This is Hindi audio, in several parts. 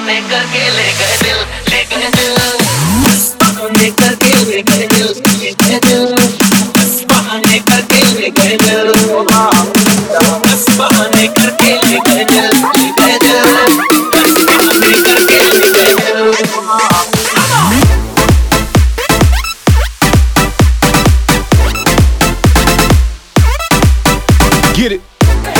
बहाने करके ले गए दिल, ले गए दिल, बस बहाने करके ले गए दिल, ले गए दिल, बस बहाने करके ले गए दिल, बस बहाने करके ले गए दिल, ले गए दिल, बस बहाने करके ले गए दिल। Get it.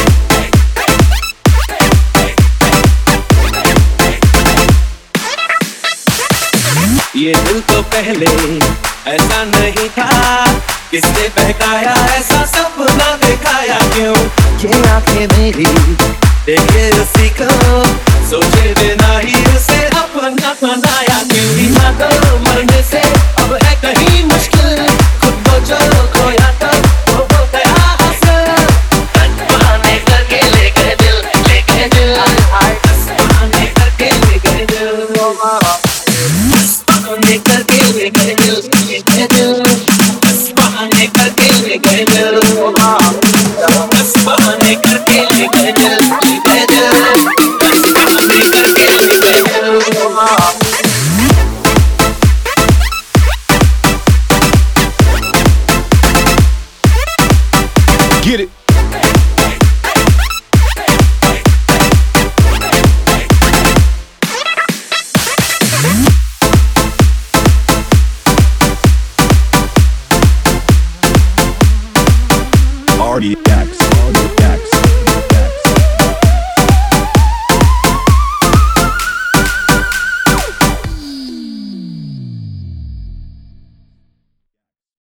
ये दिल तो पहले ऐसा नहीं था, किसने बहकाया ऐसा सपना दिखाया क्यों? ये आंखें मेरी देखे उसी को, सोचे बिना ही उसे अपना बना